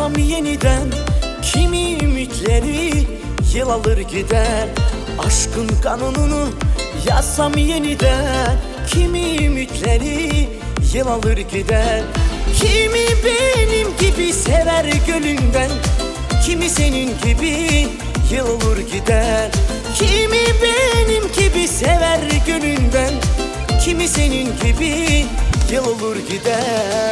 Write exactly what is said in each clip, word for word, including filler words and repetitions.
Yazsam yeniden kimi ümitleri yıl alır gider. Aşkın kanununu yazsam yeniden kimi ümitleri yıl alır gider. Kimi benim gibi sever gönlünden, kimi senin gibi yıl olur gider. Kimi benim gibi sever gönlünden, kimi senin gibi yıl olur gider.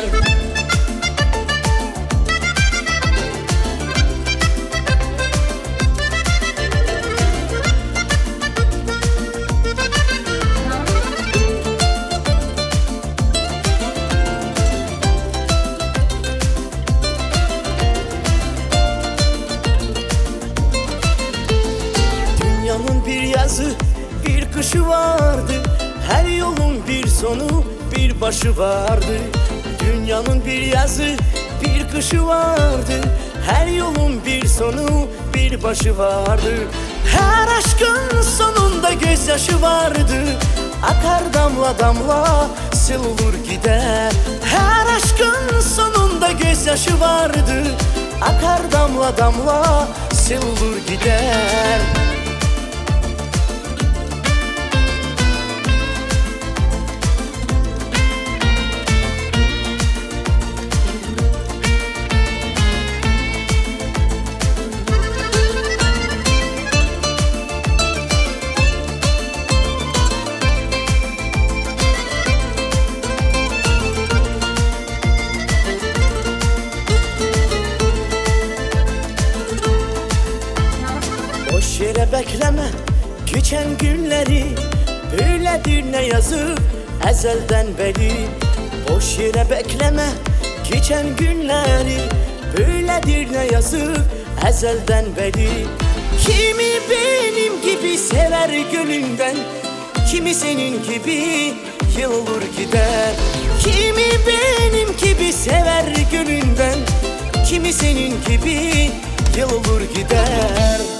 Dünyanın bir yazı, bir kışı vardı. Her yolun bir sonu, bir başı vardı. Dünyanın bir yazı, bir kışı vardı. Her yolun bir sonu, bir başı vardı. Her aşkın sonunda gözyaşı vardı. Akar damla damla, sel olur gider. Her aşkın sonunda gözyaşı vardı. Akar damla damla, sel olur gider. Boş yere bekleme geçen günleri, böyledir ne yazık ezelden beri. Boş yere bekleme geçen günleri, böyledir ne yazık ezelden beri. Kimi benim gibi sever gönlünden, kimi senin gibi yıl olur gider. Kimi benim gibi sever gönlünden, kimi senin gibi yıl olur gider.